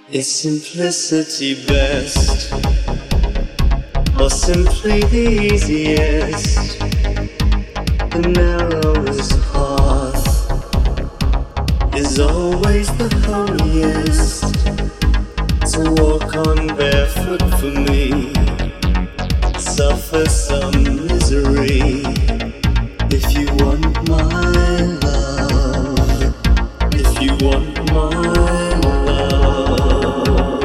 Is simplicity best, or simply the easiest? The narrowest path is always the holiest. To walk on barefoot for me, suffer some misery. If you want my love, if you want my love,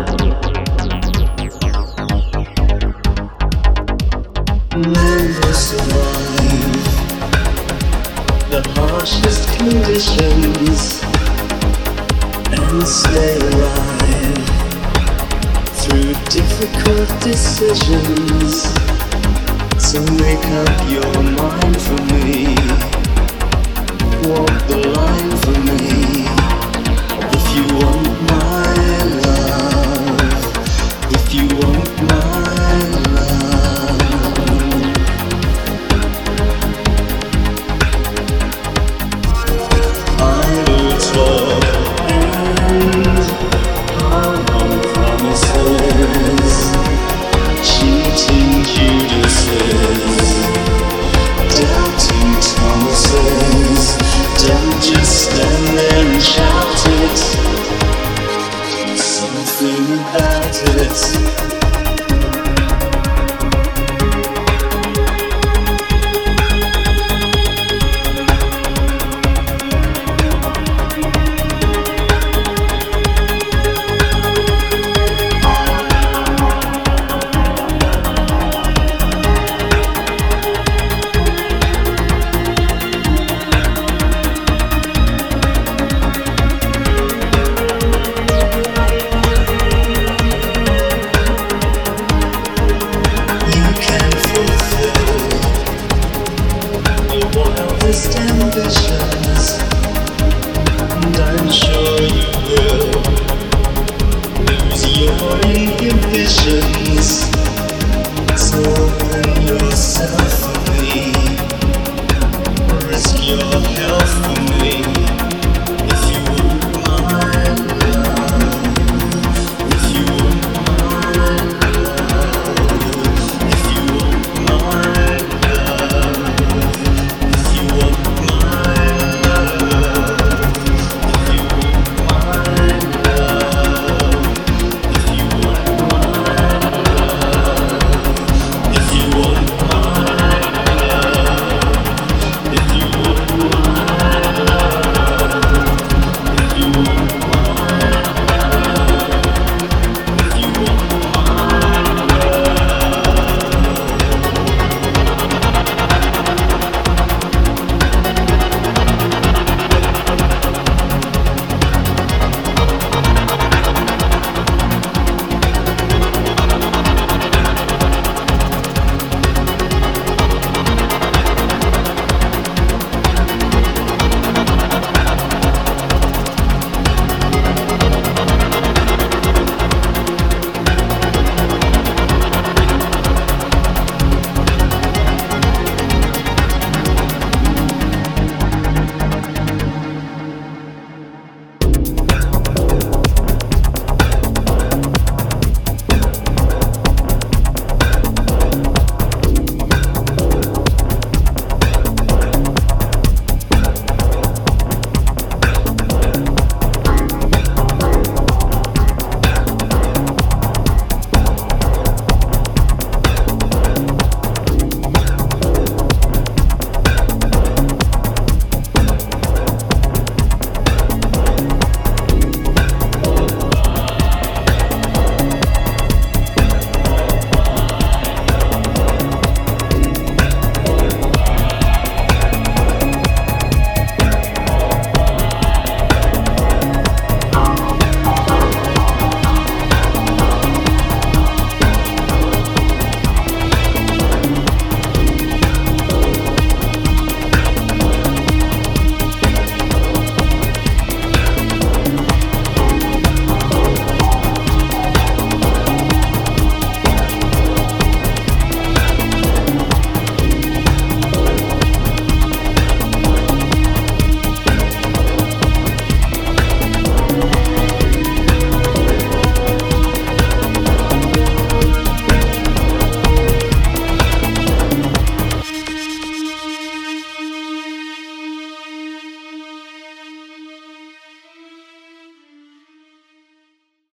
man will survive the harshest conditions and stay alive through difficult decisions. So make up your mind for me, walk the line for me. If you want my love, if you want my love, idle talk and hollow promises, cheating Judases, doubting Thomases. Don't just stand there and shout it, do something about it. Wildest ambitions, and I'm sure you will lose your inhibitions. So open yourself for me, risk your health for me.